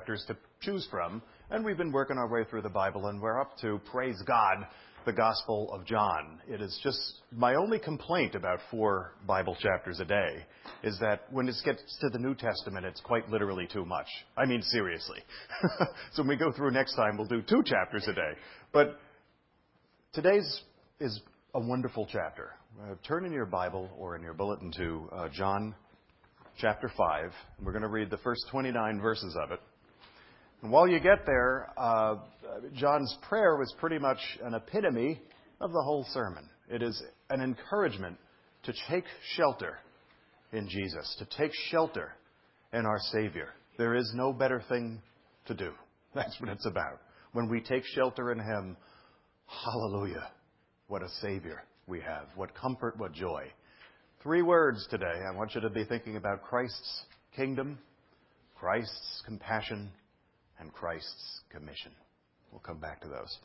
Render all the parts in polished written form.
chapters to choose from, and we've been working our way through the Bible, and we're up to, praise God, the Gospel of John. It is just my only complaint about 4 Bible chapters a day is that when it gets to the New Testament, it's quite literally too much. I mean, seriously. So when we go through next time, we'll do 2 chapters a day. But today's is a wonderful chapter. Turn in your Bible or in your bulletin to John chapter 5. We're going to read the first 29 verses of it. And while you get there, John's prayer was pretty much an epitome of the whole sermon. It is an encouragement to take shelter in Jesus, to take shelter in our Savior. There is no better thing to do. That's what it's about. When we take shelter in Him, hallelujah, what a Savior we have. What comfort, what joy. 3 words today. I want you to be thinking about Christ's kingdom, Christ's compassion, and Christ's commission. We'll come back to those.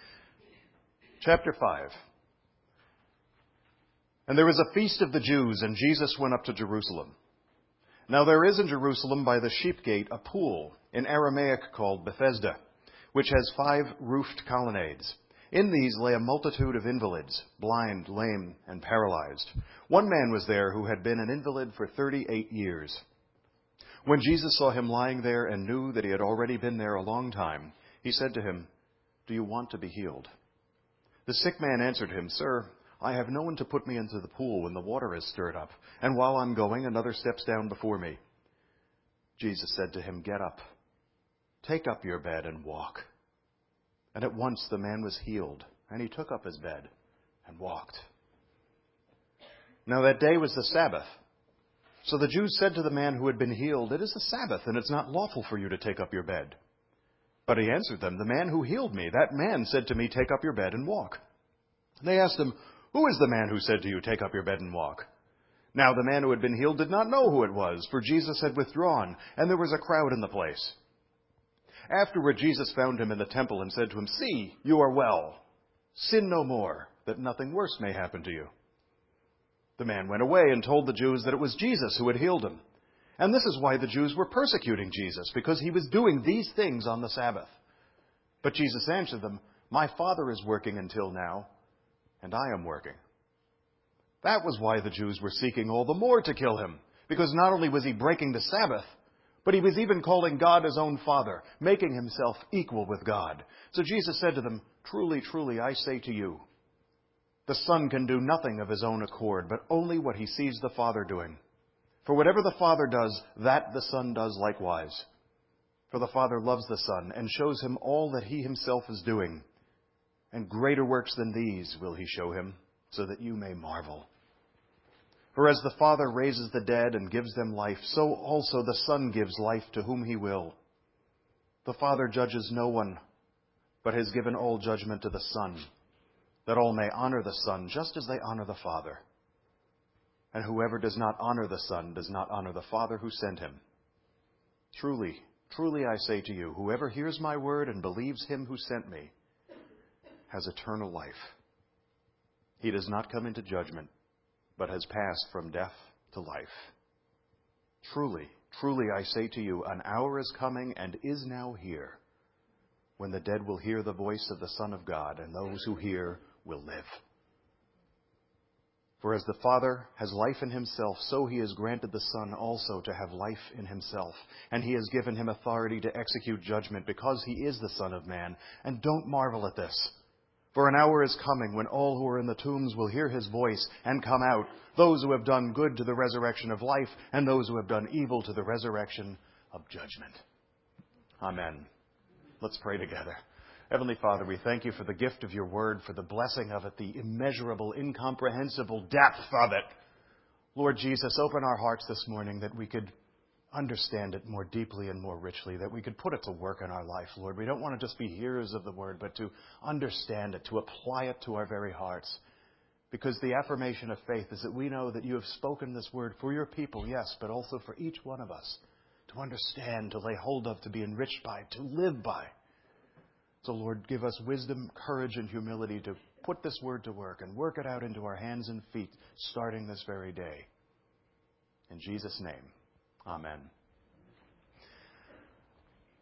Chapter 5. And there was a feast of the Jews, and Jesus went up to Jerusalem. Now there is in Jerusalem by the sheep gate a pool, in Aramaic called Bethesda, which has 5 roofed colonnades. In these lay a multitude of invalids, blind, lame, and paralyzed. One man was there who had been an invalid for 38 years. When Jesus saw him lying there and knew that he had already been there a long time, he said to him, "Do you want to be healed?" The sick man answered him, "Sir, I have no one to put me into the pool when the water is stirred up, and while I'm going, another steps down before me." Jesus said to him, "Get up, take up your bed and walk." And at once the man was healed, and he took up his bed and walked. Now that day was the Sabbath. So the Jews said to the man who had been healed, "It is the Sabbath, and it's not lawful for you to take up your bed." But he answered them, "The man who healed me, that man said to me, 'Take up your bed and walk.'" They asked him, "Who is the man who said to you, 'Take up your bed and walk'?" Now the man who had been healed did not know who it was, for Jesus had withdrawn, and there was a crowd in the place. Afterward, Jesus found him in the temple and said to him, "See, you are well. Sin no more, that nothing worse may happen to you." The man went away and told the Jews that it was Jesus who had healed him. And this is why the Jews were persecuting Jesus, because he was doing these things on the Sabbath. But Jesus answered them, "My Father is working until now, and I am working." That was why the Jews were seeking all the more to kill him, because not only was he breaking the Sabbath, but he was even calling God his own Father, making himself equal with God. So Jesus said to them, "Truly, truly, I say to you, the Son can do nothing of his own accord, but only what he sees the Father doing. For whatever the Father does, that the Son does likewise. For the Father loves the Son and shows him all that he himself is doing. And greater works than these will he show him, so that you may marvel. For as the Father raises the dead and gives them life, so also the Son gives life to whom he will. The Father judges no one, but has given all judgment to the Son, that all may honor the Son just as they honor the Father. And whoever does not honor the Son does not honor the Father who sent him. Truly, truly I say to you, whoever hears my word and believes him who sent me has eternal life. He does not come into judgment, but has passed from death to life. Truly, truly I say to you, an hour is coming and is now here, when the dead will hear the voice of the Son of God, and those who hear will live. For as the Father has life in himself, so he has granted the Son also to have life in himself. And he has given him authority to execute judgment, because he is the Son of Man. And don't marvel at this. For an hour is coming when all who are in the tombs will hear his voice and come out, those who have done good to the resurrection of life, and those who have done evil to the resurrection of judgment. Amen. Let's pray together. Heavenly Father, we thank you for the gift of your word, for the blessing of it, the immeasurable, incomprehensible depth of it. Lord Jesus, open our hearts this morning that we could understand it more deeply and more richly, that we could put it to work in our life, Lord. We don't want to just be hearers of the word, but to understand it, to apply it to our very hearts. Because the affirmation of faith is that we know that you have spoken this word for your people, yes, but also for each one of us to understand, to lay hold of, to be enriched by, to live by. So, Lord, give us wisdom, courage, and humility to put this word to work and work it out into our hands and feet, starting this very day. In Jesus' name, amen.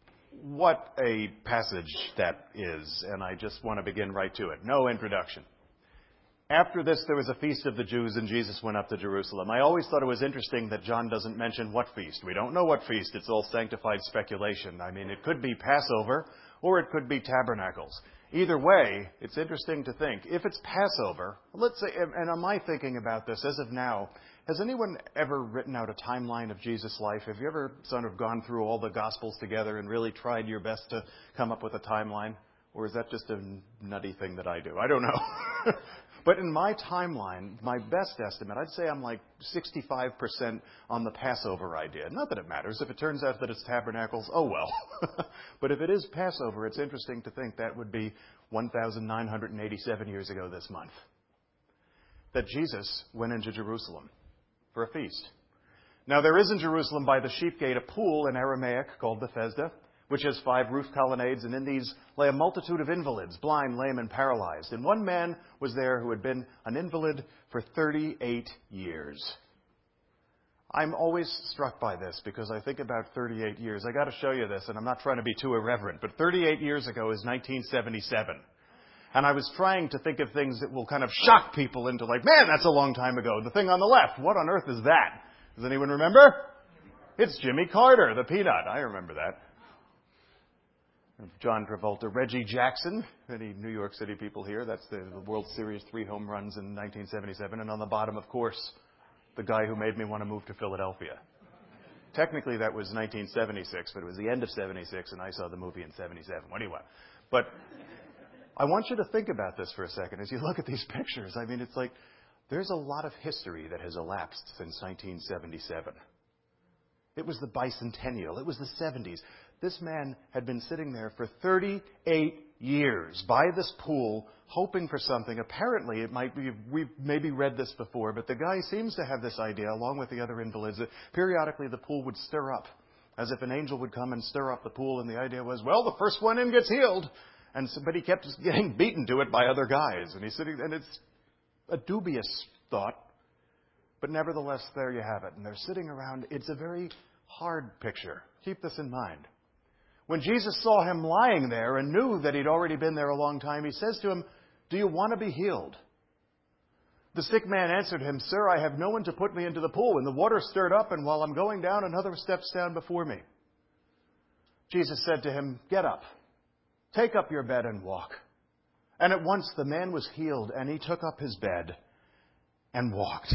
What a passage that is, and I just want to begin right to it. No introduction. After this, there was a feast of the Jews, and Jesus went up to Jerusalem. I always thought it was interesting that John doesn't mention what feast. We don't know what feast. It's all sanctified speculation. I mean, it could be Passover, or it could be Tabernacles. Either way, it's interesting to think. If it's Passover, let's say, and am I thinking about this as of now, has anyone ever written out a timeline of Jesus' life? Have you ever sort of gone through all the Gospels together and really tried your best to come up with a timeline? Or is that just a nutty thing that I do? I don't know. But in my timeline, my best estimate, I'd say I'm like 65% on the Passover idea. Not that it matters. If it turns out that it's Tabernacles, oh well. But if it is Passover, it's interesting to think that would be 1,987 years ago this month, that Jesus went into Jerusalem for a feast. Now, there is in Jerusalem by the Sheep Gate a pool in Aramaic called Bethesda, which has 5 roof colonnades, and in these lay a multitude of invalids, blind, lame, and paralyzed. And one man was there who had been an invalid for 38 years. I'm always struck by this because I think about 38 years. I got to show you this, and I'm not trying to be too irreverent, but 38 years ago is 1977. And I was trying to think of things that will kind of shock people into like, man, that's a long time ago. The thing on the left, what on earth is that? Does anyone remember? It's Jimmy Carter, the Peanut. I remember that. John Travolta, Reggie Jackson, any New York City people here, that's the World Series 3 home runs in 1977. And on the bottom, of course, the guy who made me want to move to Philadelphia. Technically, that was 1976, but it was the end of 76, and I saw the movie in 77. Anyway, but I want you to think about this for a second. As you look at these pictures, I mean, it's like there's a lot of history that has elapsed since 1977. It was the bicentennial. It was the 70s. This man had been sitting there for 38 years by this pool, hoping for something. Apparently, it might be, we've maybe read this before, but the guy seems to have this idea, along with the other invalids, that periodically the pool would stir up, as if an angel would come and stir up the pool, and the idea was, well, the first one in gets healed. But he kept getting beaten to it by other guys. And he's sitting, and it's a dubious thought, but nevertheless, there you have it. And they're sitting around. It's a very hard picture. Keep this in mind. When Jesus saw him lying there and knew that he'd already been there a long time, he says to him, "Do you want to be healed?" The sick man answered him, "Sir, I have no one to put me into the pool, and the water stirred up, and while I'm going down, another steps down before me." Jesus said to him, "Get up, take up your bed and walk." And at once the man was healed, and he took up his bed and walked.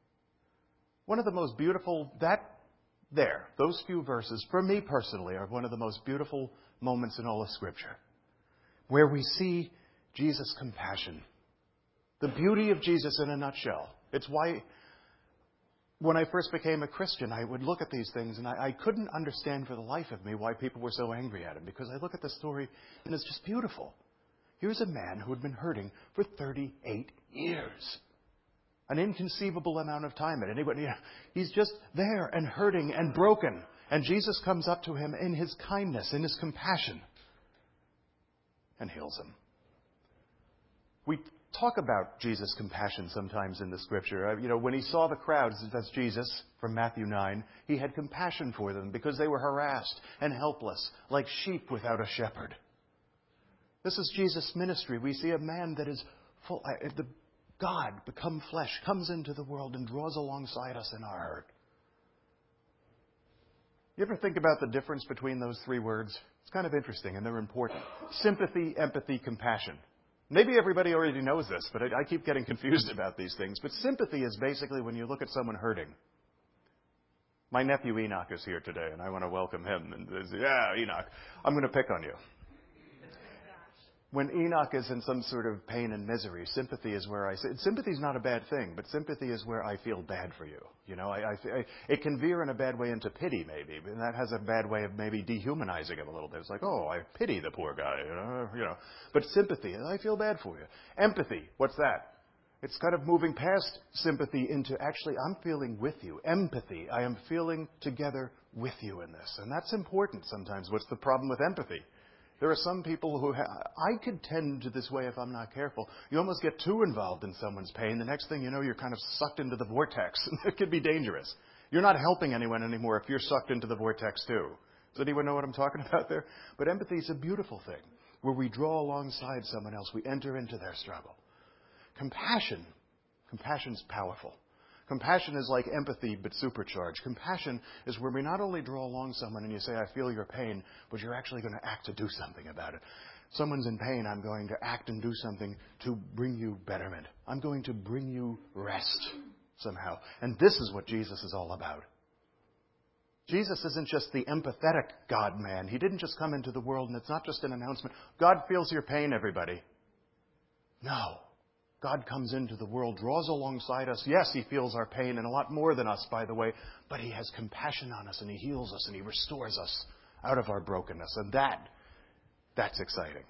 One of the most beautiful, those few verses, for me personally, are one of the most beautiful moments in all of Scripture, where we see Jesus' compassion. The beauty of Jesus in a nutshell. It's why, when I first became a Christian, I would look at these things, and I couldn't understand for the life of me why people were so angry at him, because I look at the story, and it's just beautiful. Here's a man who had been hurting for 38 years. An inconceivable amount of time. He's just there and hurting and broken. And Jesus comes up to him in his kindness, in his compassion, and heals him. We talk about Jesus' compassion sometimes in the Scripture. When he saw the crowds, that's Jesus from Matthew 9, he had compassion for them because they were harassed and helpless, like sheep without a shepherd. This is Jesus' ministry. We see a man that is full, God become flesh, comes into the world and draws alongside us in our hurt. You ever think about the difference between those 3 words? It's kind of interesting, and they're important. Sympathy, empathy, compassion. Maybe everybody already knows this, but I keep getting confused about these things. But sympathy is basically when you look at someone hurting. My nephew Enoch is here today, and I want to welcome him. And yeah, Enoch, I'm going to pick on you. When Enoch is in some sort of pain and misery, sympathy is where sympathy is not a bad thing, but sympathy is where I feel bad for you. It can veer in a bad way into pity, maybe, and that has a bad way of maybe dehumanizing him a little bit. It's like, oh, I pity the poor guy, But sympathy, I feel bad for you. Empathy, what's that? It's kind of moving past sympathy into actually, I'm feeling with you. Empathy, I am feeling together with you in this, and that's important sometimes. What's the problem with empathy? There are some people who I could tend to this way if I'm not careful. You almost get too involved in someone's pain. The next thing you know, you're kind of sucked into the vortex. It could be dangerous. You're not helping anyone anymore if you're sucked into the vortex too. Does anyone know what I'm talking about there? But empathy is a beautiful thing, where we draw alongside someone else. We enter into their struggle. Compassion's powerful. Compassion is like empathy, but supercharged. Compassion is where we not only draw along someone and you say, I feel your pain, but you're actually going to act to do something about it. Someone's in pain, I'm going to act and do something to bring you betterment. I'm going to bring you rest somehow. And this is what Jesus is all about. Jesus isn't just the empathetic God-man. He didn't just come into the world, and it's not just an announcement. God feels your pain, everybody. No. God comes into the world, draws alongside us. Yes, He feels our pain, and a lot more than us, by the way. But He has compassion on us, and He heals us, and He restores us out of our brokenness. And that's exciting.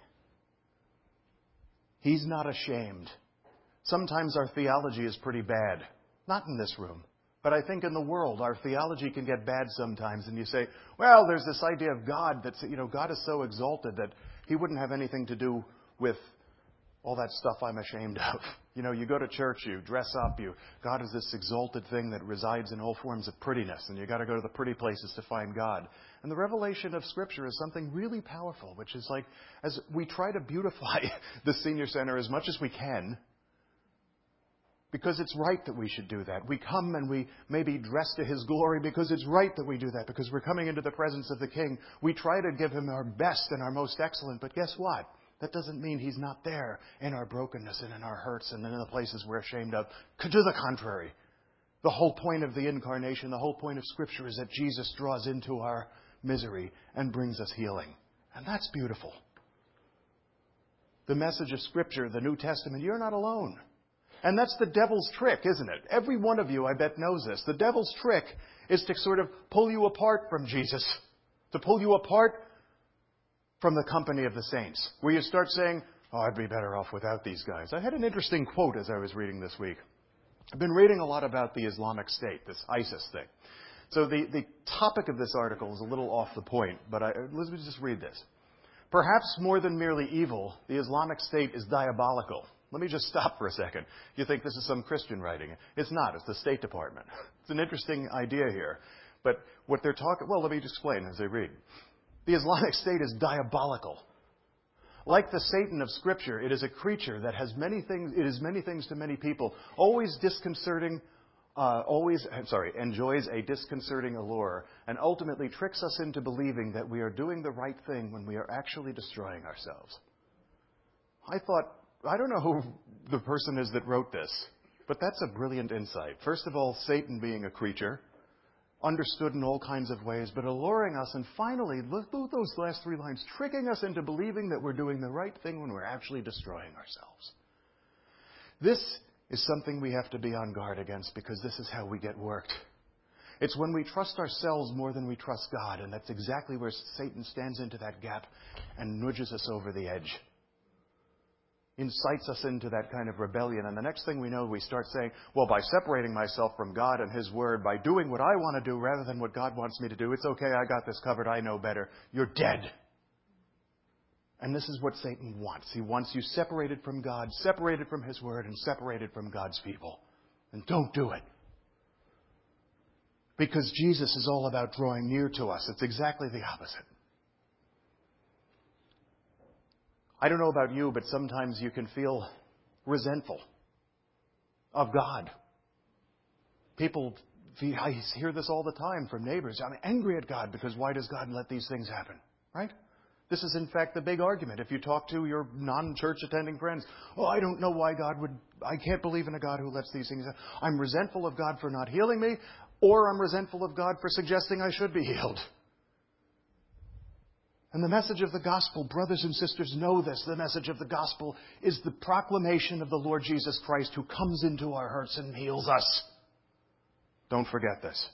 He's not ashamed. Sometimes our theology is pretty bad. Not in this room. But I think in the world, our theology can get bad sometimes. And you say, well, there's this idea of God that's, God is so exalted that He wouldn't have anything to do with all that stuff I'm ashamed of. You go to church, you dress up, God is this exalted thing that resides in all forms of prettiness, and you got to go to the pretty places to find God. And the revelation of Scripture is something really powerful, which is like, as we try to beautify the senior center as much as we can, because it's right that we should do that. We come and we maybe dress to His glory because it's right that we do that, because we're coming into the presence of the King. We try to give Him our best and our most excellent, but guess what? That doesn't mean He's not there in our brokenness and in our hurts and in the places we're ashamed of. To the contrary, the whole point of the incarnation, the whole point of Scripture is that Jesus draws into our misery and brings us healing. And that's beautiful. The message of Scripture, the New Testament, you're not alone. And that's the devil's trick, isn't it? Every one of you, I bet, knows this. The devil's trick is to sort of pull you apart from Jesus, to pull you apart from the company of the saints, where you start saying, oh, I'd be better off without these guys. I had an interesting quote as I was reading this week. I've been reading a lot about the Islamic State, this ISIS thing. So the topic of this article is a little off the point, but let me just read this. Perhaps more than merely evil, the Islamic State is diabolical. Let me just stop for a second. You think this is some Christian writing. It's not. It's the State Department. It's an interesting idea here. But what they're talking... Well, let me explain as I read. The Islamic State is diabolical. Like the Satan of Scripture, it is a creature that has many things. It is many things to many people. Enjoys a disconcerting allure, and ultimately tricks us into believing that we are doing the right thing when we are actually destroying ourselves. I thought, I don't know who the person is that wrote this, but that's a brilliant insight. First of all, Satan being a creature, understood in all kinds of ways, but alluring us, and finally, look at those last three lines, tricking us into believing that we're doing the right thing when we're actually destroying ourselves. This is something we have to be on guard against, because this is how we get worked. It's when we trust ourselves more than we trust God, and that's exactly where Satan stands into that gap and nudges us over the edge. Incites us into that kind of rebellion. And the next thing we know, we start saying, well, by separating myself from God and His Word, by doing what I want to do rather than what God wants me to do, it's okay, I got this covered, I know better. You're dead. And this is what Satan wants. He wants you separated from God, separated from His Word, and separated from God's people. And don't do it. Because Jesus is all about drawing near to us. It's exactly the opposite. I don't know about you, but sometimes you can feel resentful of God. I hear this all the time from neighbors. I'm angry at God because why does God let these things happen? Right? This is, in fact, the big argument. If you talk to your non-church attending friends, I don't know why I can't believe in a God who lets these things happen. I'm resentful of God for not healing me, or I'm resentful of God for suggesting I should be healed. And the message of the gospel, brothers and sisters, know this. The message of the gospel is the proclamation of the Lord Jesus Christ, who comes into our hurts and heals us. Don't forget this.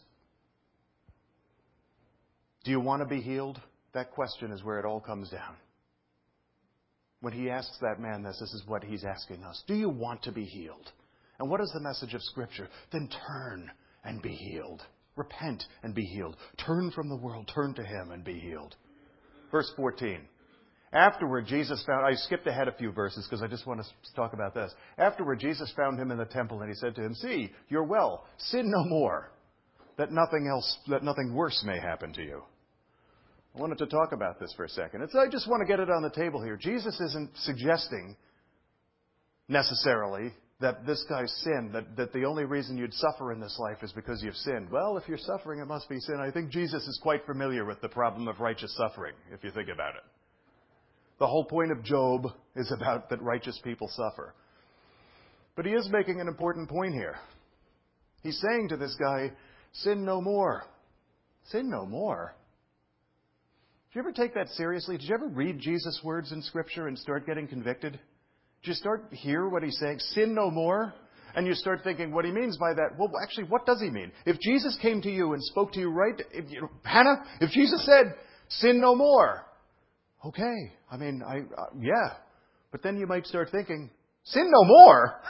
Do you want to be healed? That question is where it all comes down. When He asks that man this is what He's asking us. Do you want to be healed? And what is the message of Scripture? Then turn and be healed. Repent and be healed. Turn from the world. Turn to Him and be healed. Verse 14. Afterward, Jesus found... I skipped ahead a few verses because I just want to talk about this. Afterward, Jesus found him in the temple, and He said to him, see, you're well. Sin no more, that nothing worse may happen to you. I wanted to talk about this for a second. I just want to get it on the table here. Jesus isn't suggesting necessarily that this guy's sinned, that the only reason you'd suffer in this life is because you've sinned. Well, if you're suffering, it must be sin. I think Jesus is quite familiar with the problem of righteous suffering, if you think about it. The whole point of Job is about that righteous people suffer. But he is making an important point here. He's saying to this guy, sin no more. Sin no more? Did you ever take that seriously? Did you ever read Jesus' words in Scripture and start getting convicted? Did you start hear what he's saying? Sin no more? And you start thinking what he means by that. Well, actually, what does he mean? If Jesus came to you and spoke to you right... Hannah, if Jesus said, sin no more. Okay. I mean, yeah. But then you might start thinking, sin no more?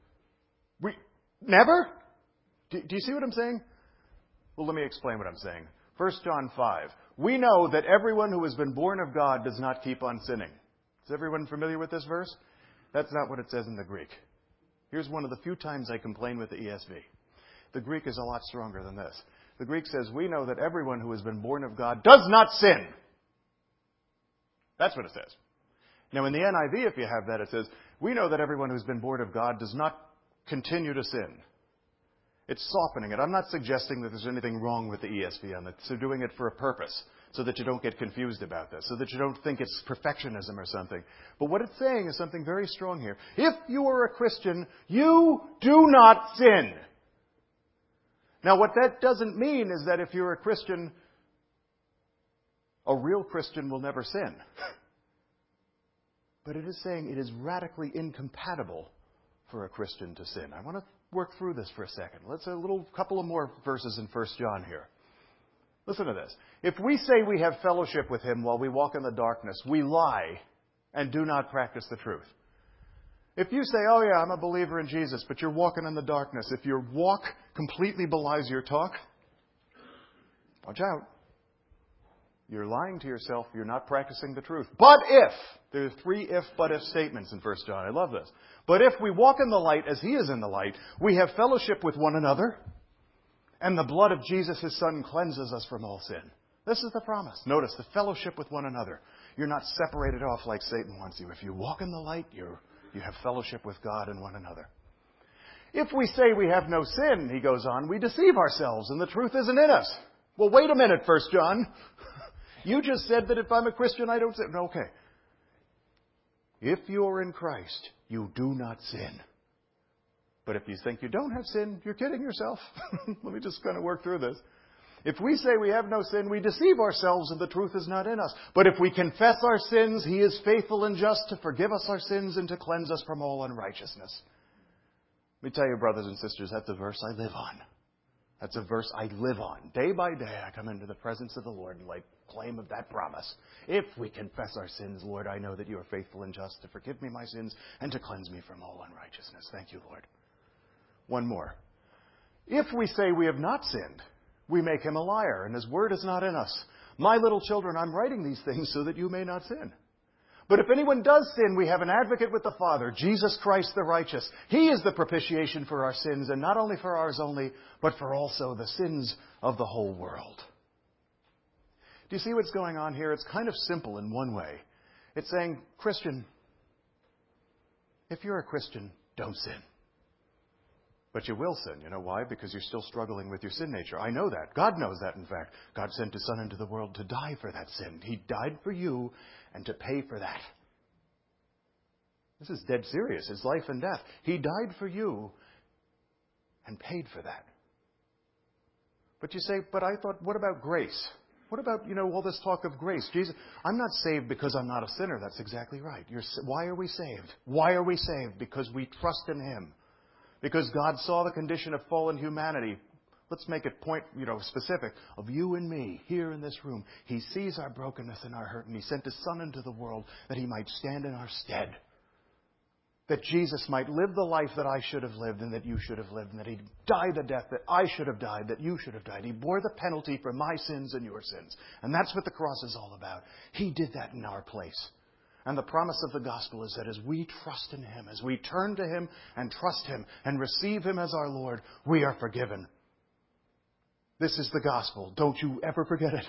Never? Do you see what I'm saying? Well, let me explain what I'm saying. 1 John 5. We know that everyone who has been born of God does not keep on sinning. Is everyone familiar with this verse? That's not what it says in the Greek. Here's one of the few times I complain with the ESV. The Greek is a lot stronger than this. The Greek says, we know that everyone who has been born of God does not sin. That's what it says. Now, in the NIV, if you have that, it says, we know that everyone who's been born of God does not continue to sin. It's softening it. I'm not suggesting that there's anything wrong with the ESV on it. So doing it for a purpose, so that you don't get confused about this, so that you don't think it's perfectionism or something. But what it's saying is something very strong here. If you are a Christian, you do not sin. Now, what that doesn't mean is that if you're a Christian, a real Christian will never sin. But it is saying it is radically incompatible for a Christian to sin. I want to work through this for a second. Let's a couple of more verses in 1 John here. Listen to this. If we say we have fellowship with him while we walk in the darkness, we lie and do not practice the truth. If you say, oh yeah, I'm a believer in Jesus, but you're walking in the darkness, if your walk completely belies your talk, watch out. You're lying to yourself. You're not practicing the truth. But if, there are 3 if, but if statements in 1 John. I love this. But if we walk in the light as he is in the light, we have fellowship with one another, and the blood of Jesus, his Son, cleanses us from all sin. This is the promise. Notice, the fellowship with one another. You're not separated off like Satan wants you. If you walk in the light, you have fellowship with God and one another. If we say we have no sin, he goes on, we deceive ourselves, and the truth isn't in us. Well, wait a minute, 1 John. You just said that if I'm a Christian, I don't sin. No, okay. If you're in Christ, you do not sin. But if you think you don't have sin, you're kidding yourself. Let me just kind of work through this. If we say we have no sin, we deceive ourselves and the truth is not in us. But if we confess our sins, he is faithful and just to forgive us our sins and to cleanse us from all unrighteousness. Let me tell you, brothers and sisters, that's a verse I live on. That's a verse I live on. Day by day, I come into the presence of the Lord and lay claim of that promise. If we confess our sins, Lord, I know that you are faithful and just to forgive me my sins and to cleanse me from all unrighteousness. Thank you, Lord. One more. If we say we have not sinned, we make him a liar, and his word is not in us. My little children, I'm writing these things so that you may not sin. But if anyone does sin, we have an advocate with the Father, Jesus Christ the righteous. He is the propitiation for our sins, and not only for ours only, but for also the sins of the whole world. Do you see what's going on here? It's kind of simple in one way. It's saying, Christian, if you're a Christian, don't sin. But you will sin. You know why? Because you're still struggling with your sin nature. I know that. God knows that, in fact. God sent his Son into the world to die for that sin. He died for you and to pay for that. This is dead serious. It's life and death. He died for you and paid for that. But you say, but I thought, what about grace? What about, all this talk of grace? Jesus, I'm not saved because I'm not a sinner. That's exactly right. Why are we saved? Why are we saved? Because we trust in him. Because God saw the condition of fallen humanity. Let's make it specific. Of you and me here in this room. He sees our brokenness and our hurt. And he sent his Son into the world that he might stand in our stead. That Jesus might live the life that I should have lived and that you should have lived. And that he'd die the death that I should have died, that you should have died. He bore the penalty for my sins and your sins. And that's what the cross is all about. He did that in our place. And the promise of the gospel is that as we trust in him, as we turn to him and trust him and receive him as our Lord, we are forgiven. This is the gospel. Don't you ever forget it.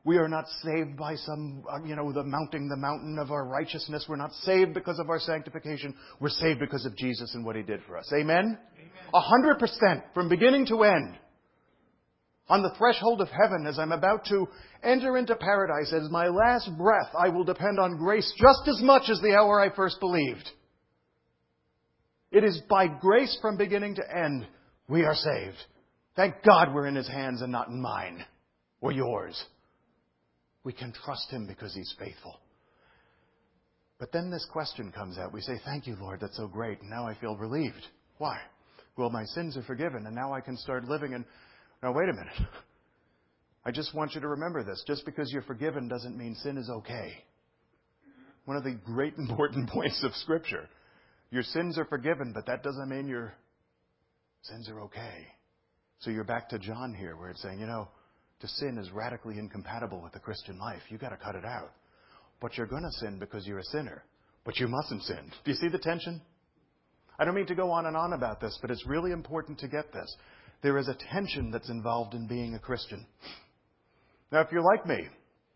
We are not saved by the mounting the mountain of our righteousness. We're not saved because of our sanctification. We're saved because of Jesus and what He did for us. Amen? 100% from beginning to end. On the threshold of heaven, as I'm about to enter into paradise, as my last breath, I will depend on grace just as much as the hour I first believed. It is by grace from beginning to end we are saved. Thank God we're in His hands and not in mine or yours. We can trust Him because He's faithful. But then this question comes out. We say, thank you, Lord, that's so great. And now I feel relieved. Why? Well, my sins are forgiven and now I can start living in... Now, wait a minute. I just want you to remember this. Just because you're forgiven doesn't mean sin is okay. One of the great important points of Scripture. Your sins are forgiven, but that doesn't mean your sins are okay. So you're back to John here, where it's saying, to sin is radically incompatible with the Christian life. You've got to cut it out. But you're going to sin because you're a sinner. But you mustn't sin. Do you see the tension? I don't mean to go on and on about this, but it's really important to get this. There is a tension that's involved in being a Christian. Now, if you're like me,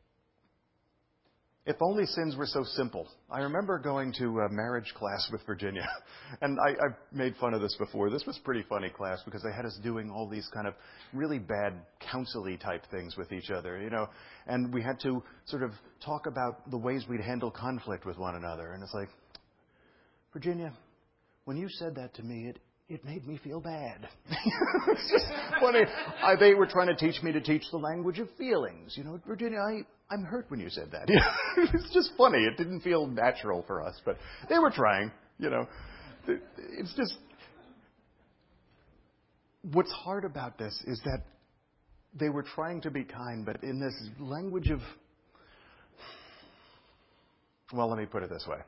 if only sins were so simple. I remember going to a marriage class with Virginia, and I've made fun of this before. This was a pretty funny class because they had us doing all these kind of really bad counsel-y type things with each other, and we had to sort of talk about the ways we'd handle conflict with one another. And it's like, Virginia, when you said that to me, it made me feel bad. It's just funny. They were trying to teach me to teach the language of feelings. Virginia, I'm hurt when you said that. It's just funny. It didn't feel natural for us, but they were trying. It's just... What's hard about this is that they were trying to be kind, but in this language of... Well, let me put it this way.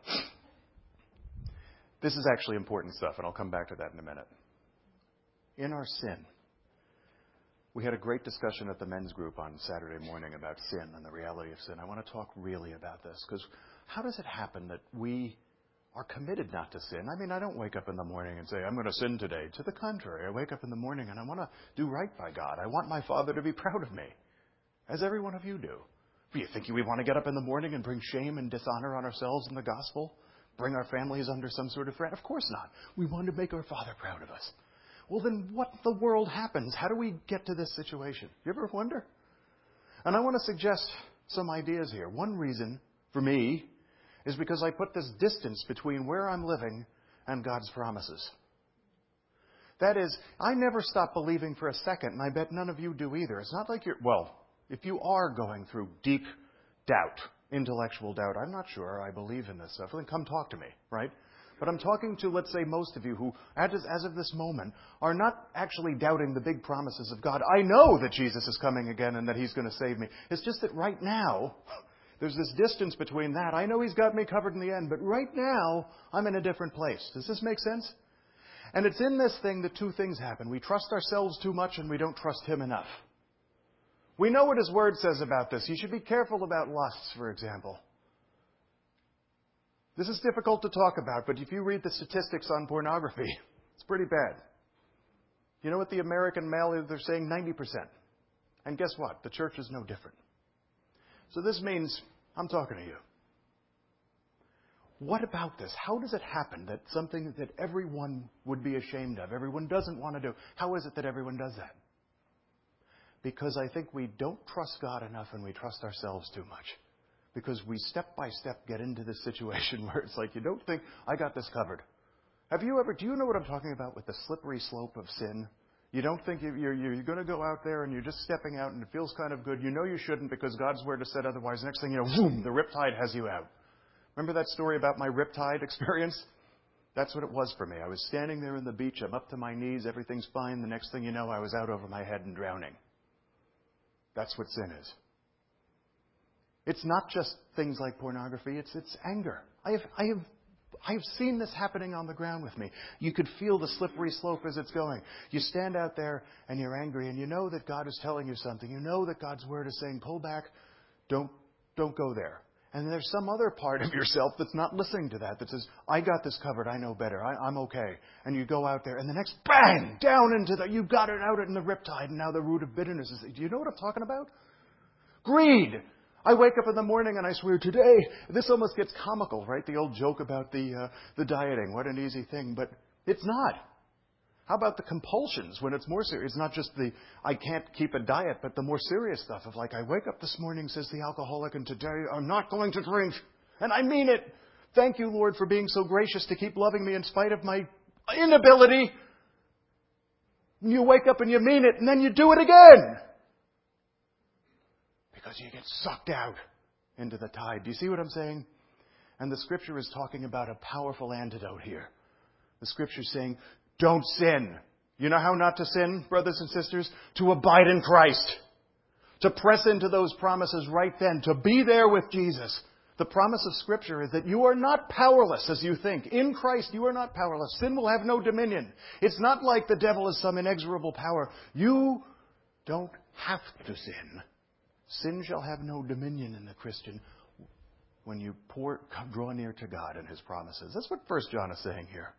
This is actually important stuff, and I'll come back to that in a minute. In our sin, we had a great discussion at the men's group on Saturday morning about sin and the reality of sin. I want to talk really about this, because how does it happen that we are committed not to sin? I mean, I don't wake up in the morning and say, I'm going to sin today. To the contrary, I wake up in the morning and I want to do right by God. I want my Father to be proud of me, as every one of you do. Do you think we want to get up in the morning and bring shame and dishonor on ourselves in the gospel? Bring our families under some sort of threat? Of course not. We want to make our Father proud of us. Well, then what in the world happens? How do we get to this situation? You ever wonder? And I want to suggest some ideas here. One reason, for me, is because I put this distance between where I'm living and God's promises. That is, I never stop believing for a second, and I bet none of you do either. It's not like if you are going through deep doubt, intellectual doubt, I'm not sure I believe in this stuff, then come talk to me, right? But I'm talking to, let's say, most of you who, as of this moment, are not actually doubting the big promises of God. I know that Jesus is coming again and that He's going to save me. It's just that right now, there's this distance between that. I know He's got me covered in the end, but right now, I'm in a different place. Does this make sense? And it's in this thing that two things happen. We trust ourselves too much and we don't trust Him enough. We know what His Word says about this. You should be careful about lusts, for example. This is difficult to talk about, but if you read the statistics on pornography, it's pretty bad. You know what the American male, they're saying 90%. And guess what? The church is no different. So this means I'm talking to you. What about this? How does it happen that something that everyone would be ashamed of, everyone doesn't want to do, how is it that everyone does that? Because I think we don't trust God enough and we trust ourselves too much. Because we step by step get into this situation where it's like, you don't think, I got this covered. Do you know what I'm talking about with the slippery slope of sin? You don't think you're going to go out there and you're just stepping out and it feels kind of good. You know you shouldn't because God's Word has said otherwise. Next thing you know, boom, the riptide has you out. Remember that story about my riptide experience? That's what it was for me. I was standing there on the beach. I'm up to my knees. Everything's fine. The next thing you know, I was out over my head and drowning. That's what sin is. It's not just things like pornography. It's anger. I have seen this happening on the ground with me. You could feel the slippery slope as it's going. You stand out there and you're angry and you know that God is telling you something. You know that God's Word is saying, pull back. Don't go there. And there's some other part of yourself that's not listening to that says, I got this covered. I know better. I'm okay. And you go out there and the next bang, down into you got it out in the riptide. And now the root of bitterness is, do you know what I'm talking about? Greed. I wake up in the morning and I swear, today, this almost gets comical, right? The old joke about the dieting. What an easy thing. But it's not. How about the compulsions when it's more serious? It's not just the, I can't keep a diet, but the more serious stuff of like, I wake up this morning, says the alcoholic, and today I'm not going to drink. And I mean it. Thank you, Lord, for being so gracious to keep loving me in spite of my inability. And you wake up and you mean it, and then you do it again. Because you get sucked out into the tide. Do you see what I'm saying? And the Scripture is talking about a powerful antidote here. The Scripture is saying, don't sin. You know how not to sin, brothers and sisters? To abide in Christ. To press into those promises right then. To be there with Jesus. The promise of Scripture is that you are not powerless as you think. In Christ, you are not powerless. Sin will have no dominion. It's not like the devil is some inexorable power. You don't have to sin. Sin shall have no dominion in the Christian when you draw near to God and His promises. That's what 1 John is saying here.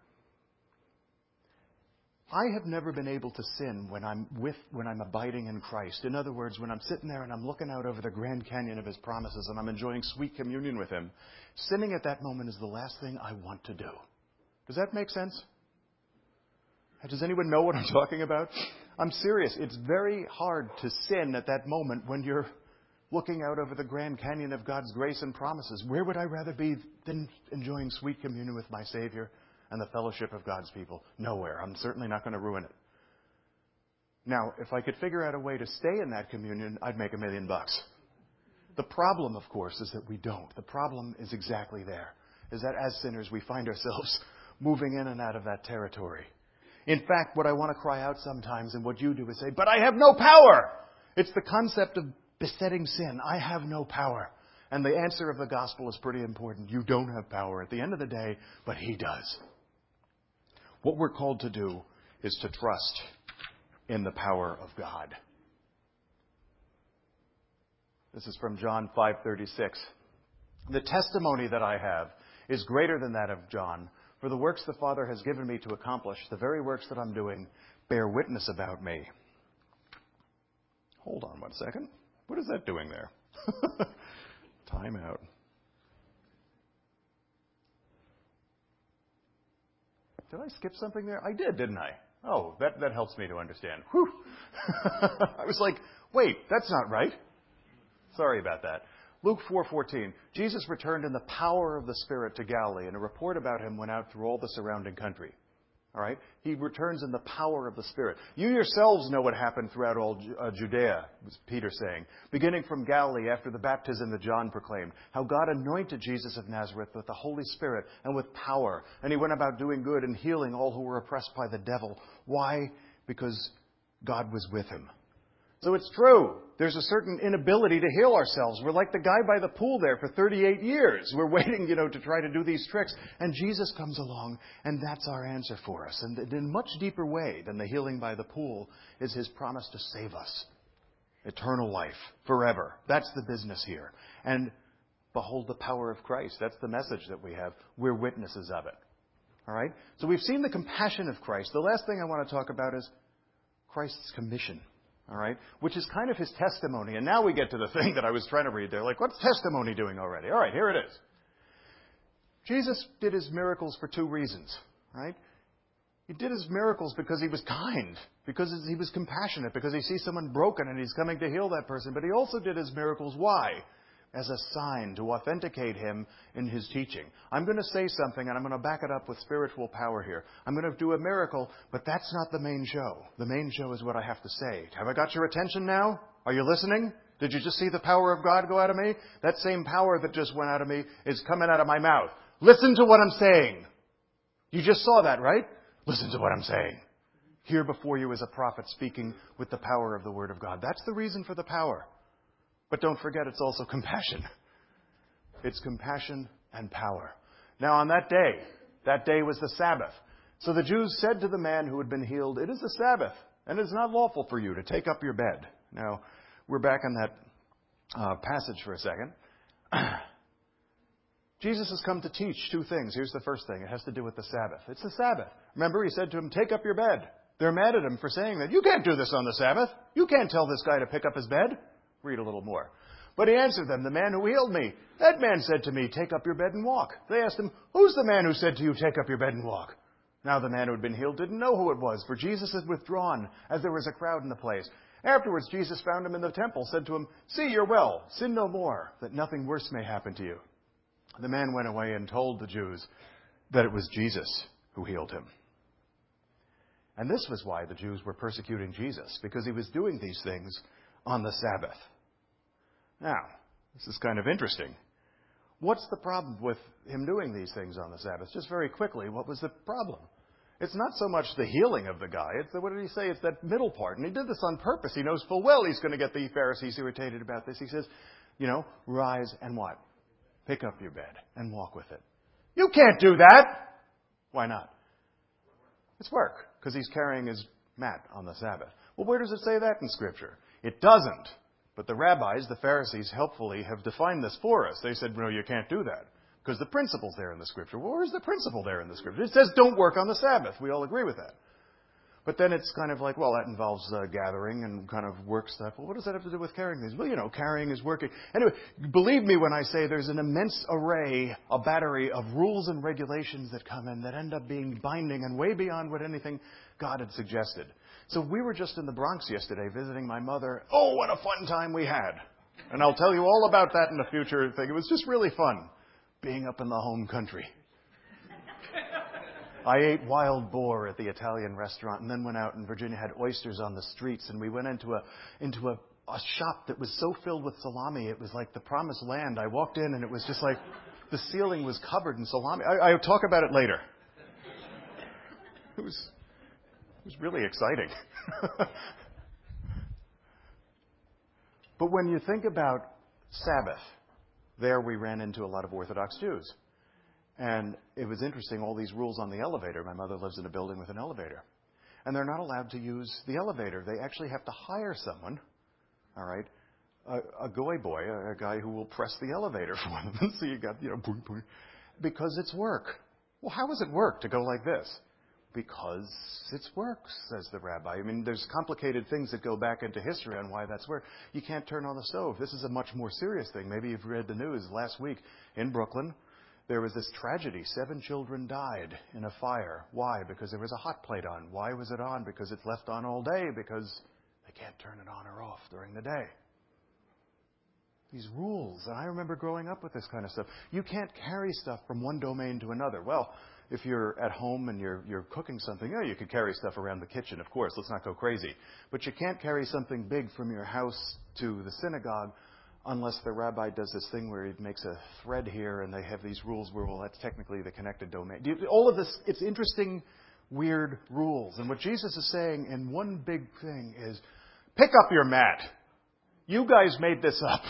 I have never been able to sin when I'm abiding in Christ. In other words, when I'm sitting there and I'm looking out over the Grand Canyon of His promises and I'm enjoying sweet communion with Him, sinning at that moment is the last thing I want to do. Does that make sense? Does anyone know what I'm talking about? I'm serious. It's very hard to sin at that moment when you're looking out over the Grand Canyon of God's grace and promises. Where would I rather be than enjoying sweet communion with my Savior and the fellowship of God's people? Nowhere. I'm certainly not going to ruin it. Now, if I could figure out a way to stay in that communion, I'd make $1 million. The problem, of course, is that we don't. The problem is exactly there, is that as sinners, we find ourselves moving in and out of that territory. In fact, what I want to cry out sometimes, and what you do, is say, but I have no power! It's the concept of besetting sin. I have no power. And the answer of the gospel is pretty important. You don't have power at the end of the day, but He does. What we're called to do is to trust in the power of God. This is from John 5:36. The testimony that I have is greater than that of John, for the works the Father has given me to accomplish, the very works that I'm doing, bear witness about me. Hold on one second. What is that doing there? Time out. Did I skip something there? I did, didn't I? Oh, that helps me to understand. Whew. I was like, wait, that's not right. Sorry about that. Luke 4:14. Jesus returned in the power of the Spirit to Galilee, and a report about Him went out through all the surrounding country. All right? He returns in the power of the Spirit. You yourselves know what happened throughout all Judea, was Peter saying, beginning from Galilee after the baptism that John proclaimed, how God anointed Jesus of Nazareth with the Holy Spirit and with power. And He went about doing good and healing all who were oppressed by the devil. Why? Because God was with Him. So it's true. There's a certain inability to heal ourselves. We're like the guy by the pool there for 38 years. We're waiting, to try to do these tricks. And Jesus comes along, and that's our answer for us. And in a much deeper way than the healing by the pool is His promise to save us. Eternal life, forever. That's the business here. And behold the power of Christ. That's the message that we have. We're witnesses of it. All right? So we've seen the compassion of Christ. The last thing I want to talk about is Christ's commission. All right? Which is kind of His testimony. And now we get to the thing that I was trying to read there. Like, what's testimony doing already? All right, here it is. Jesus did His miracles for 2 reasons. Right? He did His miracles because He was kind. Because He was compassionate. Because He sees someone broken and He's coming to heal that person. But He also did His miracles. Why? As a sign to authenticate Him in His teaching. I'm going to say something and I'm going to back it up with spiritual power here. I'm going to do a miracle, but that's not the main show. The main show is what I have to say. Have I got your attention now? Are you listening? Did you just see the power of God go out of me? That same power that just went out of me is coming out of my mouth. Listen to what I'm saying. You just saw that, right? Listen to what I'm saying. Here before you is a prophet speaking with the power of the Word of God. That's the reason for the power. But don't forget, it's also compassion. It's compassion and power. Now, on that day was the Sabbath. So the Jews said to the man who had been healed, it is the Sabbath, and it is not lawful for you to take up your bed. Now, we're back on that passage for a second. Jesus has come to teach 2 things. Here's the first thing. It has to do with the Sabbath. It's the Sabbath. Remember, He said to him, take up your bed. They're mad at Him for saying that. You can't do this on the Sabbath. You can't tell this guy to pick up his bed. Read a little more. But he answered them, the man who healed me, that man said to me, take up your bed and walk. They asked him, who's the man who said to you, take up your bed and walk? Now the man who had been healed didn't know who it was, for Jesus had withdrawn, as there was a crowd in the place. Afterwards, Jesus found him in the temple, said to him, see, you're well. Sin no more, that nothing worse may happen to you. The man went away and told the Jews that it was Jesus who healed him. And this was why the Jews were persecuting Jesus, because he was doing these things on the Sabbath. Now, this is kind of interesting. What's the problem with him doing these things on the Sabbath? Just very quickly, what was the problem? It's not so much the healing of the guy. What did he say? It's that middle part. And he did this on purpose. He knows full well he's going to get the Pharisees irritated about this. He says, rise and what? Pick up your bed and walk with it. You can't do that. Why not? It's work, because he's carrying his mat on the Sabbath. Well, where does it say that in Scripture? It doesn't. But the rabbis, the Pharisees, helpfully have defined this for us. They said, no, you can't do that, because the principle's there in the Scripture. Well, where's the principle there in the Scripture? It says don't work on the Sabbath. We all agree with that. But then it's kind of like, well, that involves gathering and kind of work stuff. Well, what does that have to do with carrying things? Well, carrying is working. Anyway, believe me when I say there's an immense array, a battery of rules and regulations that come in that end up being binding and way beyond what anything God had suggested. So we were just in the Bronx yesterday visiting my mother. Oh, what a fun time we had. And I'll tell you all about that in a future thing. It was just really fun being up in the home country. I ate wild boar at the Italian restaurant and then went out, and Virginia had oysters on the streets, and we went into a shop that was so filled with salami, it was like the promised land. I walked in and it was just like the ceiling was covered in salami. I'll talk about it later. It was really exciting. But when you think about Sabbath, there we ran into a lot of Orthodox Jews. And it was interesting, all these rules on the elevator. My mother lives in a building with an elevator. And they're not allowed to use the elevator. They actually have to hire someone, all right, a goy boy, a guy who will press the elevator for them. So you got, boing, boing, because it's work. Well, how does it work to go like this? Because it's work, says the rabbi. I mean, there's complicated things that go back into history on why that's work. You can't turn on the stove. This is a much more serious thing. Maybe you've read the news last week in Brooklyn. There was this tragedy. 7 children died in a fire. Why? Because there was a hot plate on. Why was it on? Because it's left on all day. Because they can't turn it on or off during the day. These rules. And I remember growing up with this kind of stuff. You can't carry stuff from one domain to another. Well, if you're at home and you're cooking something, you could carry stuff around the kitchen, of course. Let's not go crazy. But you can't carry something big from your house to the synagogue unless the rabbi does this thing where he makes a thread here and they have these rules where, well, that's technically the connected domain. All of this, it's interesting, weird rules. And what Jesus is saying in one big thing is, pick up your mat. You guys made this up.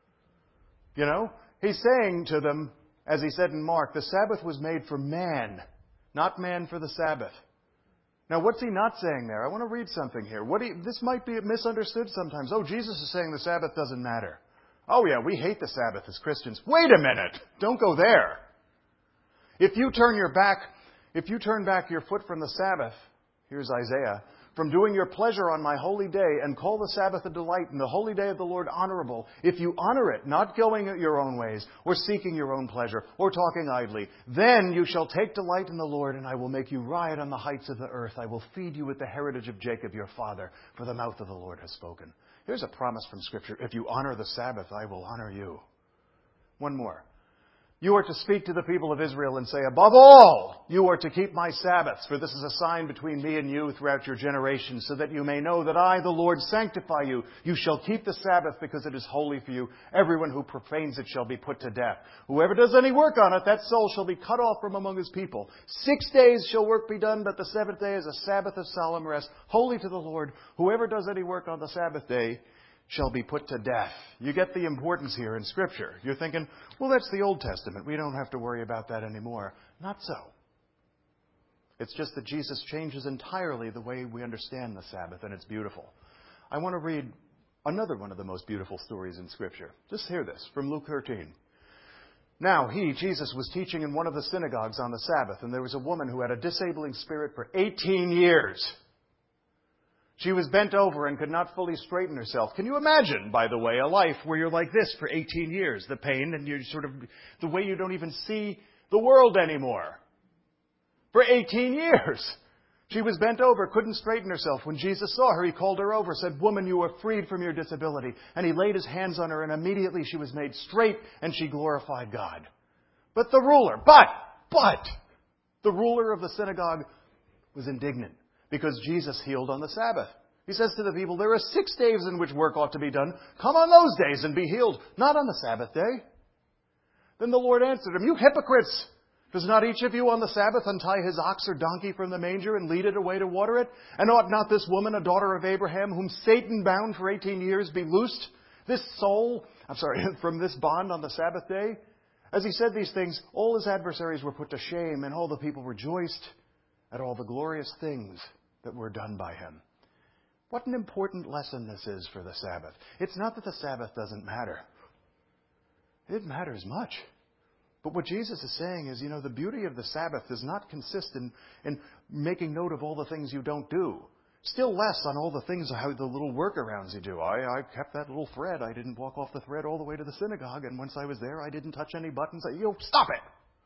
He's saying to them, as he said in Mark, the Sabbath was made for man, not man for the Sabbath. Now, what's he not saying there? I want to read something here. This might be misunderstood sometimes. Oh, Jesus is saying the Sabbath doesn't matter. Oh, yeah, we hate the Sabbath as Christians. Wait a minute. Don't go there. If you turn back your foot from the Sabbath, here's Isaiah, from doing your pleasure on my holy day and call the Sabbath a delight and the holy day of the Lord honorable, if you honor it, not going your own ways or seeking your own pleasure or talking idly, then you shall take delight in the Lord, and I will make you ride on the heights of the earth. I will feed you with the heritage of Jacob your father, for the mouth of the Lord has spoken. Here's a promise from Scripture. If you honor the Sabbath, I will honor you. One more. You are to speak to the people of Israel and say, above all, you are to keep my Sabbaths, for this is a sign between me and you throughout your generations, so that you may know that I, the Lord, sanctify you. You shall keep the Sabbath because it is holy for you. Everyone who profanes it shall be put to death. Whoever does any work on it, that soul shall be cut off from among his people. 6 days shall work be done, but the 7th day is a Sabbath of solemn rest, holy to the Lord. Whoever does any work on the Sabbath day shall be put to death. You get the importance here in Scripture. You're thinking, well, that's the Old Testament. We don't have to worry about that anymore. Not so. It's just that Jesus changes entirely the way we understand the Sabbath, and it's beautiful. I want to read another one of the most beautiful stories in Scripture. Just hear this from Luke 13. Now Jesus was teaching in one of the synagogues on the Sabbath, and there was a woman who had a disabling spirit for 18 years. She was bent over and could not fully straighten herself. Can you imagine, by the way, a life where you're like this for 18 years? The pain and you're sort of, the way you don't even see the world anymore. For 18 years. She was bent over, couldn't straighten herself. When Jesus saw her, he called her over, said, "Woman, you are freed from your disability." And he laid his hands on her, and immediately she was made straight, and she glorified God. But the ruler, the ruler of the synagogue was indignant because Jesus healed on the Sabbath. He says to the people, "There are 6 days in which work ought to be done. Come on those days and be healed, not on the Sabbath day." Then the Lord answered him, "You hypocrites! Does not each of you on the Sabbath untie his ox or donkey from the manger and lead it away to water it? And ought not this woman, a daughter of Abraham, whom Satan bound for 18 years, be loosed from this bond on the Sabbath day?" As he said these things, all his adversaries were put to shame, and all the people rejoiced at all the glorious things that were done by him. What an important lesson this is for the Sabbath. It's not that the Sabbath doesn't matter. It matters much. But what Jesus is saying is, the beauty of the Sabbath does not consist in making note of all the things you don't do. Still less on all the things, how the little workarounds you do. I kept that little thread. I didn't walk off the thread all the way to the synagogue. And once I was there, I didn't touch any buttons. Stop it!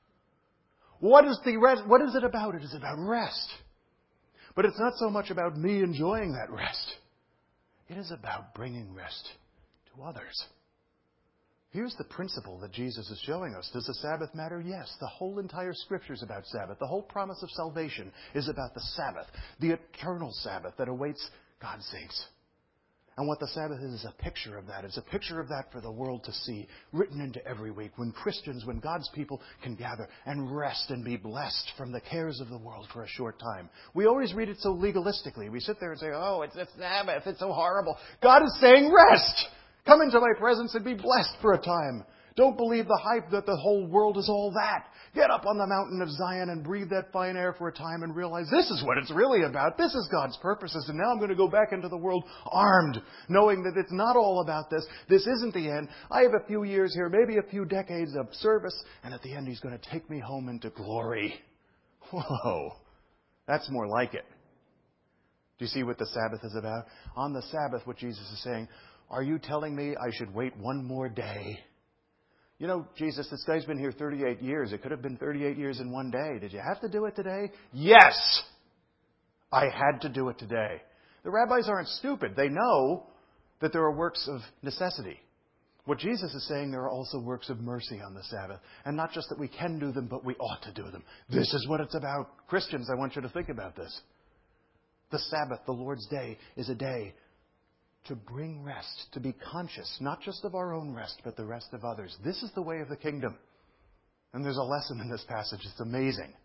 What is it about? It is about rest. But it's not so much about me enjoying that rest. It is about bringing rest to others. Here's the principle that Jesus is showing us. Does the Sabbath matter? Yes. The whole entire Scripture is about Sabbath. The whole promise of salvation is about the Sabbath, the eternal Sabbath that awaits God's saints. And what the Sabbath is a picture of that. It's a picture of that for the world to see, written into every week, when God's people can gather and rest and be blessed from the cares of the world for a short time. We always read it so legalistically. We sit there and say, "Oh, it's Sabbath, it's so horrible." God is saying, rest! Come into my presence and be blessed for a time. Don't believe the hype that the whole world is all that. Get up on the mountain of Zion and breathe that fine air for a time and realize this is what it's really about. This is God's purposes. And now I'm going to go back into the world armed, knowing that it's not all about this. This isn't the end. I have a few years here, maybe a few decades of service, and at the end He's going to take me home into glory. Whoa, that's more like it. Do you see what the Sabbath is about? On the Sabbath, what Jesus is saying, are you telling me I should wait one more day? Jesus, this guy's been here 38 years. It could have been 38 years in one day. Did you have to do it today? Yes! I had to do it today. The rabbis aren't stupid. They know that there are works of necessity. What Jesus is saying, there are also works of mercy on the Sabbath. And not just that we can do them, but we ought to do them. This is what it's about. Christians, I want you to think about this. The Sabbath, the Lord's Day, is a day to bring rest, to be conscious, not just of our own rest, but the rest of others. This is the way of the kingdom. And there's a lesson in this passage. It's amazing.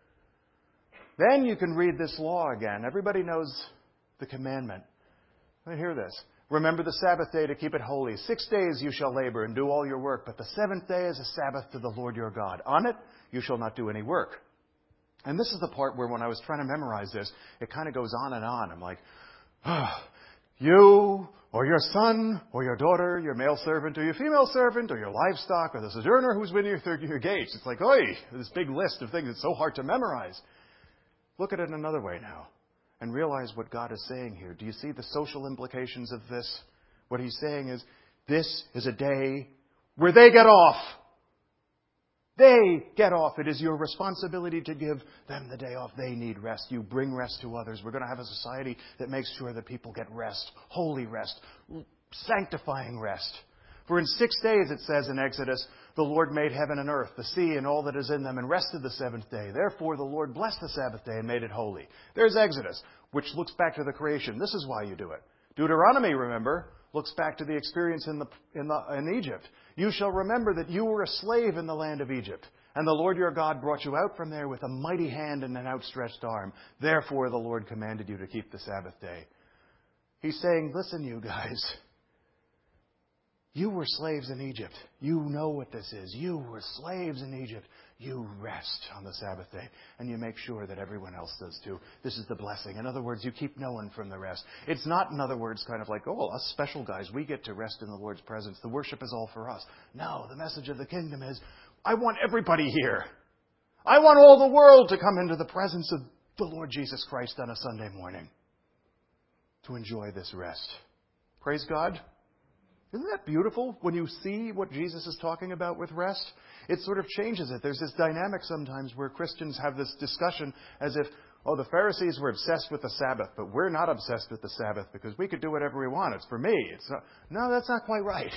Then you can read this law again. Everybody knows the commandment. Hear this. Remember the Sabbath day to keep it holy. 6 days you shall labor and do all your work, but the seventh day is a Sabbath to the Lord your God. On it you shall not do any work. And this is the part where when I was trying to memorize this, it kind of goes on and on. I'm like, you, or your son, or your daughter, your male servant, or your female servant, or your livestock, or the sojourner who's within your gates. It's like, this big list of things. It's so hard to memorize. Look at it another way now, and realize what God is saying here. Do you see the social implications of this? What He's saying is, this is a day where they get off. They get off. It is your responsibility to give them the day off. They need rest. You bring rest to others. We're going to have a society that makes sure that people get rest, holy rest, sanctifying rest. For in 6 days, it says in Exodus, the Lord made heaven and earth, the sea and all that is in them, and rested the seventh day. Therefore, the Lord blessed the Sabbath day and made it holy. There's Exodus, which looks back to the creation. This is why you do it. Deuteronomy, remember, looks back to the experience in Egypt. You shall remember that you were a slave in the land of Egypt, and the Lord your God brought you out from there with a mighty hand and an outstretched arm. Therefore the Lord commanded you to keep the Sabbath day. He's saying, listen, you guys, you were slaves in Egypt. You know what this is. You were slaves in Egypt. You rest on the Sabbath day, and you make sure that everyone else does too. This is the blessing. In other words, you keep no one from the rest. It's not, in other words, kind of like, us special guys, we get to rest in the Lord's presence. The worship is all for us. No, the message of the kingdom is, I want everybody here. I want all the world to come into the presence of the Lord Jesus Christ on a Sunday morning. to enjoy this rest. Praise God. Isn't that beautiful when you see what Jesus is talking about with rest? It sort of changes it. There's this dynamic sometimes where Christians have this discussion as if, oh, the Pharisees were obsessed with the Sabbath, but we're not obsessed with the Sabbath because we could do whatever we want. It's for me. It's not. No, that's not quite right.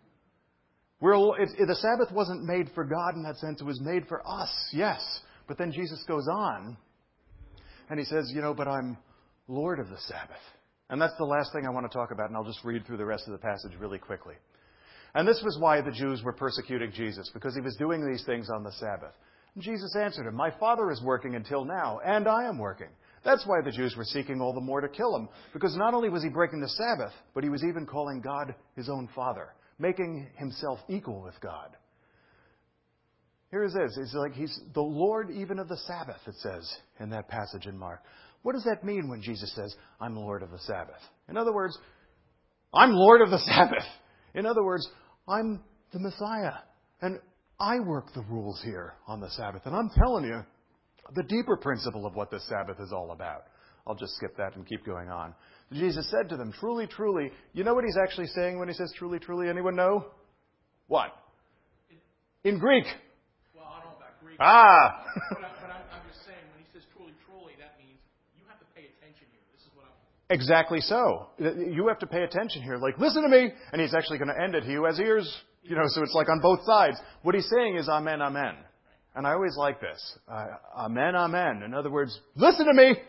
The Sabbath wasn't made for God in that sense. It was made for us, yes. But then Jesus goes on and he says, but I'm Lord of the Sabbath. And that's the last thing I want to talk about, and I'll just read through the rest of the passage really quickly. And this was why the Jews were persecuting Jesus, because he was doing these things on the Sabbath. And Jesus answered him, "My Father is working until now, and I am working." That's why the Jews were seeking all the more to kill him, because not only was he breaking the Sabbath, but he was even calling God his own Father, making himself equal with God. Here it is. It's like he's the Lord even of the Sabbath, it says in that passage in Mark. What does that mean when Jesus says, "I'm Lord of the Sabbath"? In other words, I'm Lord of the Sabbath. In other words, I'm the Messiah. And I work the rules here on the Sabbath. And I'm telling you the deeper principle of what the Sabbath is all about. I'll just skip that and keep going on. Jesus said to them, "Truly, truly." You know what he's actually saying when he says truly, truly? Anyone know? What? In Greek. Well, I don't know about Greek. Ah! But I'm just saying, when he says truly, truly, that means you have to pay attention here. This is what I'm... Exactly so. You have to pay attention here. Like, listen to me. And he's actually going to end it. He who has ears, so it's like on both sides. What he's saying is amen, amen. And I always like this. Amen, amen. In other words, listen to me.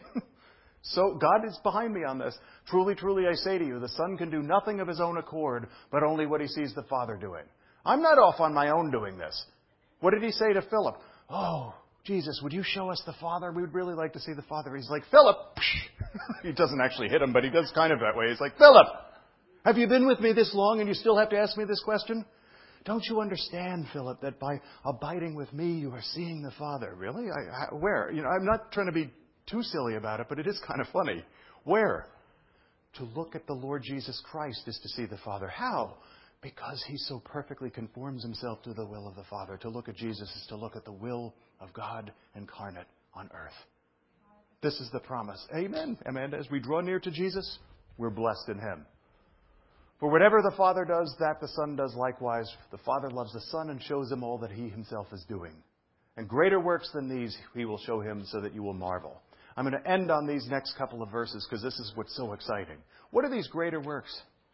So God is behind me on this. Truly, truly, I say to you, the Son can do nothing of his own accord, but only what he sees the Father doing. I'm not off on my own doing this. What did he say to Philip? "Oh, Jesus, would you show us the Father? We would really like to see the Father." He's like, "Philip." He doesn't actually hit him, but he does kind of that way. He's like, "Philip, have you been with me this long and you still have to ask me this question? Don't you understand, Philip, that by abiding with me, you are seeing the Father?" Really? Where? I'm not trying to be too silly about it, but it is kind of funny. Where? To look at the Lord Jesus Christ is to see the Father. How? Because he so perfectly conforms himself to the will of the Father. To look at Jesus is to look at the will of God incarnate on earth. This is the promise. Amen. Amen. As we draw near to Jesus, we're blessed in him. For whatever the Father does, that the Son does likewise. The Father loves the Son and shows him all that he himself is doing. And greater works than these he will show him, so that you will marvel. I'm going to end on these next couple of verses because this is what's so exciting. What are these greater works?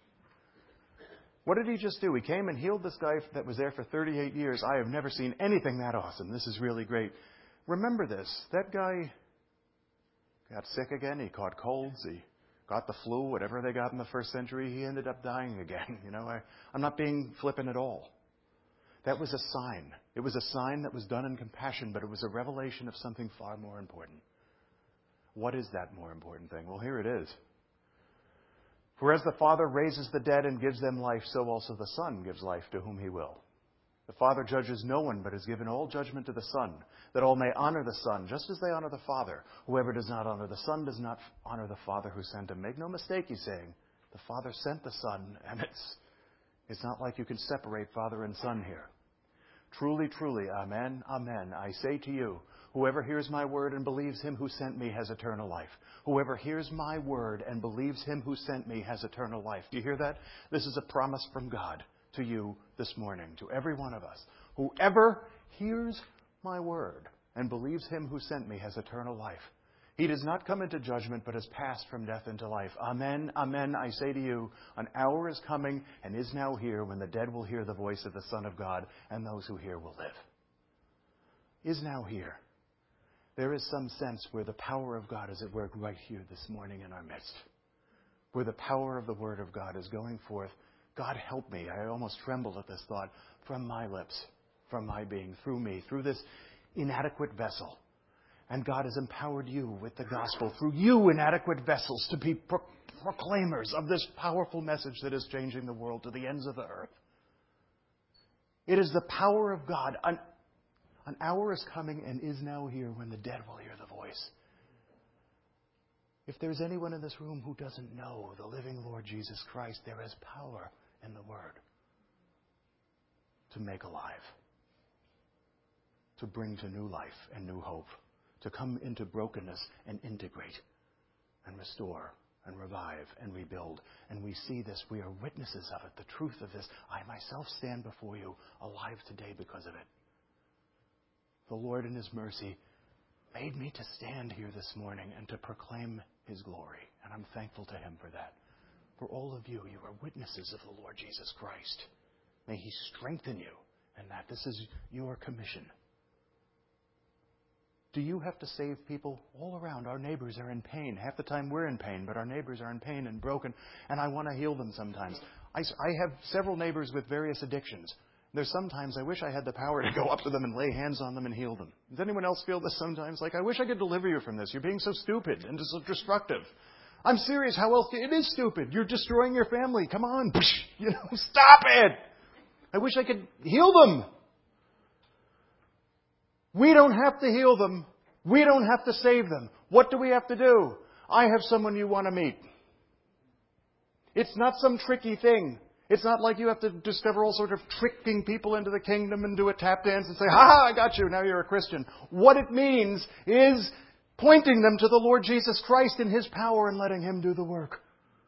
What did he just do? He came and healed this guy that was there for 38 years. I have never seen anything that awesome. This is really great. Remember this. That guy got sick again. He caught colds. He got the flu, whatever they got in the first century. He ended up dying again. I'm not being flippant at all. That was a sign. It was a sign that was done in compassion, but it was a revelation of something far more important. What is that more important thing? Well, here it is. For as the Father raises the dead and gives them life, so also the Son gives life to whom he will. The Father judges no one, but has given all judgment to the Son, that all may honor the Son, just as they honor the Father. Whoever does not honor the Son does not honor the Father who sent him. Make no mistake, he's saying, the Father sent the Son, and it's not like you can separate Father and Son here. Truly, truly, amen, amen, I say to you, whoever hears my word and believes him who sent me has eternal life. Whoever hears my word and believes him who sent me has eternal life. Do you hear that? This is a promise from God to you this morning, to every one of us. Whoever hears my word and believes him who sent me has eternal life. He does not come into judgment, but has passed from death into life. Amen, amen, I say to you, an hour is coming and is now here when the dead will hear the voice of the Son of God, and those who hear will live. Is now here. There is some sense where the power of God is at work right here this morning in our midst. Where the power of the Word of God is going forth. God help me. I almost tremble at this thought. From my lips, from my being, through me, through this inadequate vessel. And God has empowered you with the gospel through you inadequate vessels to be proclaimers of this powerful message that is changing the world to the ends of the earth. It is the power of God. An hour is coming and is now here when the dead will hear the voice. If there's anyone in this room who doesn't know the living Lord Jesus Christ, there is power in the Word to make alive, to bring to new life and new hope, to come into brokenness and integrate and restore and revive and rebuild. And we see this. We are witnesses of it. The truth of this. I myself stand before you alive today because of it. The Lord in His mercy made me to stand here this morning and to proclaim His glory. And I'm thankful to Him for that. For all of you, you are witnesses of the Lord Jesus Christ. May He strengthen you in that. This is your commission. Do you have to save people all around? Our neighbors are in pain. Half the time we're in pain, but our neighbors are in pain and broken, and I want to heal them sometimes. I have several neighbors with various addictions. There's sometimes I wish I had the power to go up to them and lay hands on them and heal them. Does anyone else feel this sometimes? Like, I wish I could deliver you from this. You're being so stupid and so destructive. I'm serious. How else? It is stupid. You're destroying your family. Come on. Stop it. I wish I could heal them. We don't have to heal them. We don't have to save them. What do we have to do? I have someone you want to meet. It's not some tricky thing. It's not like you have to discover all sorts of tricking people into the kingdom and do a tap dance and say, ha, I got you, now you're a Christian. What it means is pointing them to the Lord Jesus Christ in His power and letting Him do the work.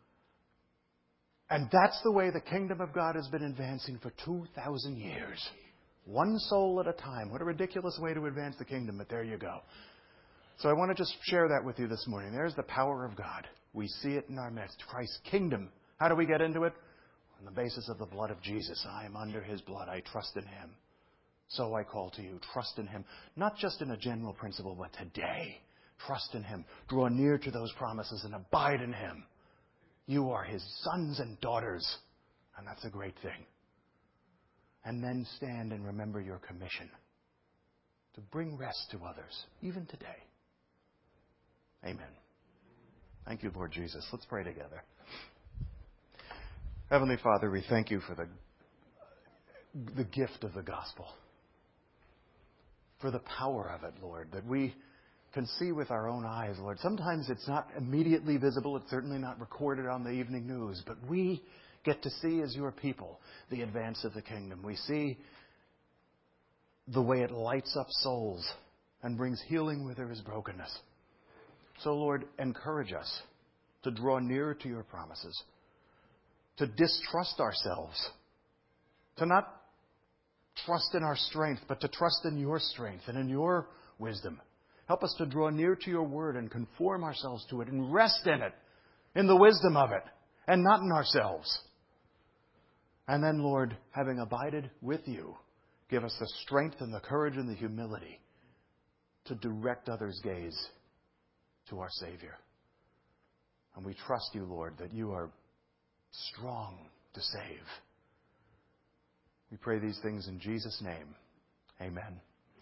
And that's the way the kingdom of God has been advancing for 2,000 years. One soul at a time. What a ridiculous way to advance the kingdom, but there you go. So I want to just share that with you this morning. There's the power of God. We see it in our midst. Christ's kingdom. How do we get into it? On the basis of the blood of Jesus. I am under His blood. I trust in Him. So I call to you, trust in Him. Not just in a general principle, but today. Trust in Him. Draw near to those promises and abide in Him. You are His sons and daughters. And that's a great thing. And then stand and remember your commission. To bring rest to others, even today. Amen. Thank you, Lord Jesus. Let's pray together. Heavenly Father, we thank you for the gift of the gospel. For the power of it, Lord, that we can see with our own eyes, Lord. Sometimes it's not immediately visible. It's certainly not recorded on the evening news. But we get to see as your people the advance of the kingdom. We see the way it lights up souls and brings healing where there is brokenness. So, Lord, encourage us to draw nearer to your promises, to distrust ourselves, to not trust in our strength, but to trust in your strength and in your wisdom. Help us to draw near to your word and conform ourselves to it and rest in it, in the wisdom of it, and not in ourselves. And then, Lord, having abided with you, give us the strength and the courage and the humility to direct others' gaze to our Savior. And we trust you, Lord, that you are strong to save. We pray these things in Jesus' name. Amen.